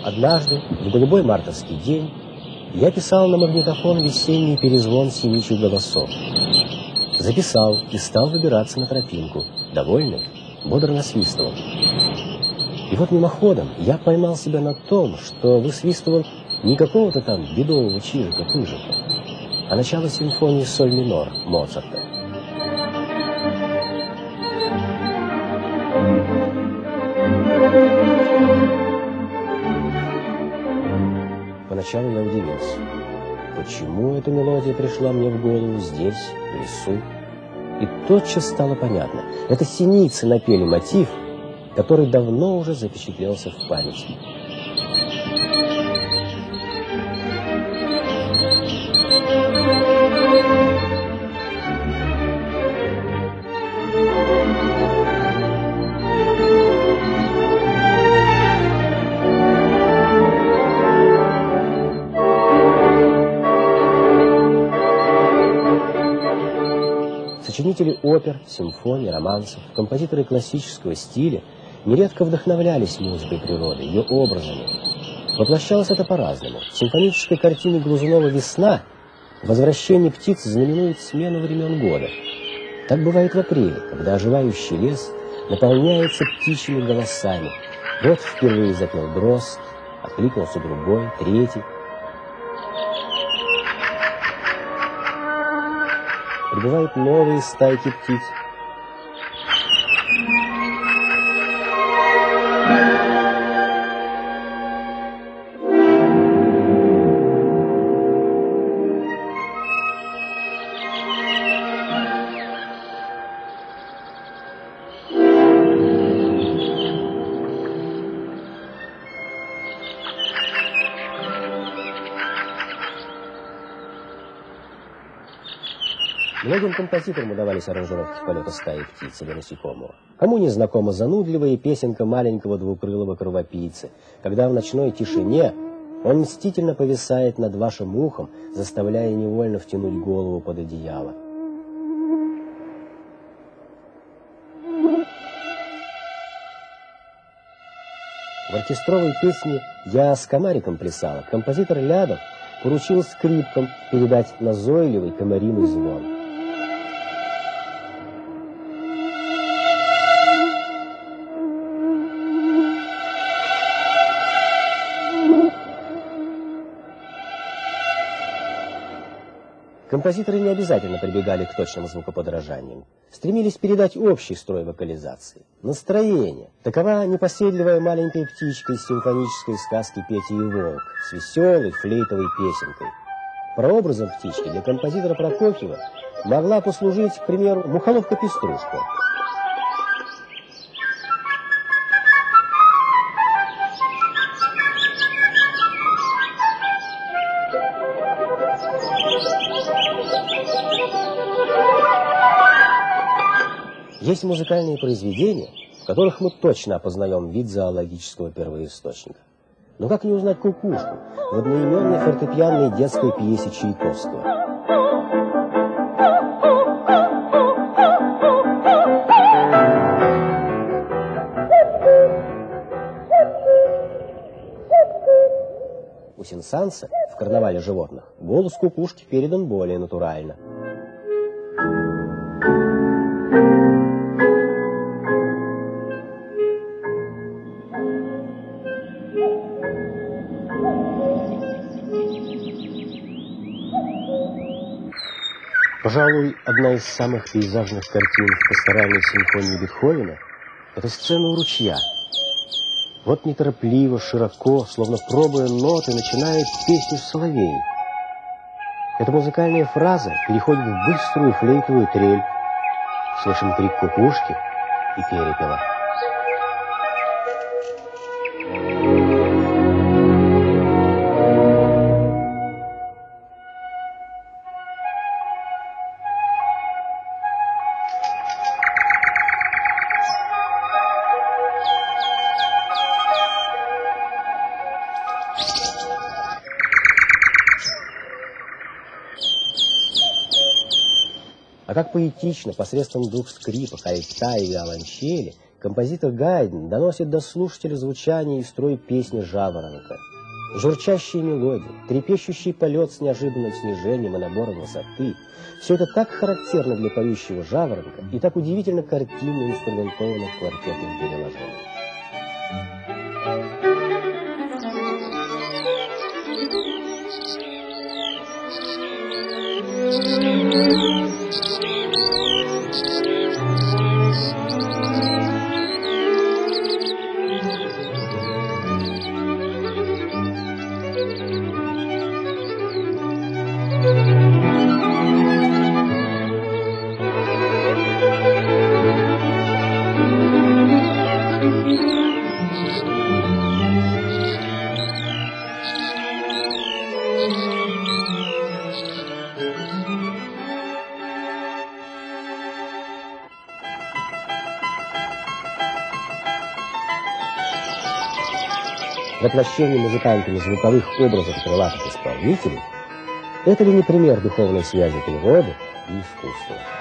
Однажды, в голубой мартовский день, я писал на магнитофон весенний перезвон синичьих голосов. Записал и стал выбираться на тропинку, довольный, бодро насвистывал. И вот мимоходом я поймал себя на том, что высвистывал не какого-то там бедового чижика-пыжика, а начало симфонии соль минор Моцарта. Поначалу я удивился, почему эта мелодия пришла мне в голову здесь, в лесу. И тотчас стало понятно, это синицы напели мотив, который давно уже запечатлелся в памяти. Сочинители опер, симфоний, романсов, композиторы классического стиля нередко вдохновлялись музыкой природы, ее образами. Воплощалось это по-разному. В симфонической картине Глазунова «Весна» возвращение птиц знаменует смену времен года. Так бывает в апреле, когда оживающий лес наполняется птичьими голосами. Вот впервые запел дрозд, откликнулся другой, третий. Прибывают новые стайки птиц. Многим композиторам удавались аранжировки полета стаи птиц или насекомого. Кому не знакома занудливая песенка маленького двукрылого кровопийцы, когда в ночной тишине он мстительно повисает над вашим ухом, заставляя невольно втянуть голову под одеяло. В оркестровой песне «Я с комариком плясала» композитор Лядов поручил скрипкам передать назойливый комариный звон. Композиторы не обязательно прибегали к точным звукоподражаниям, стремились передать общий строй вокализации, настроение. Такова непоседливая маленькая птичка из симфонической сказки «Петя и волк» с веселой флейтовой песенкой. Прообразом птички для композитора Прокофьева могла послужить, к примеру, мухоловка-пеструшка. Есть музыкальные произведения, в которых мы точно опознаем вид зоологического первоисточника. Но как не узнать кукушку в одноименной фортепианной детской пьесе Чайковского? У Сен-Санса в «Карнавале животных» голос кукушки передан более натурально. Пожалуй, одна из самых пейзажных картин в пасторальной симфонии Бетховена – это сцена у ручья. Вот неторопливо, широко, словно пробуя ноты, начинает песню соловей. Эта музыкальная фраза переходит в быструю флейтовую трель. Слышим крик кукушки и перепела. А как поэтично посредством двух скрипок, альта и виолончели композитор Гайден доносит до слушателя звучание и строй песни жаворонка. Журчащие мелодии, трепещущий полет с неожиданным снижением и набором высоты – все это так характерно для поющего жаворонка и так удивительно картинно инструментовано в квартетных переложениях. Воплощение музыкантами звуковых образов крылатых исполнителей – это ли не пример духовной связи природы и искусства?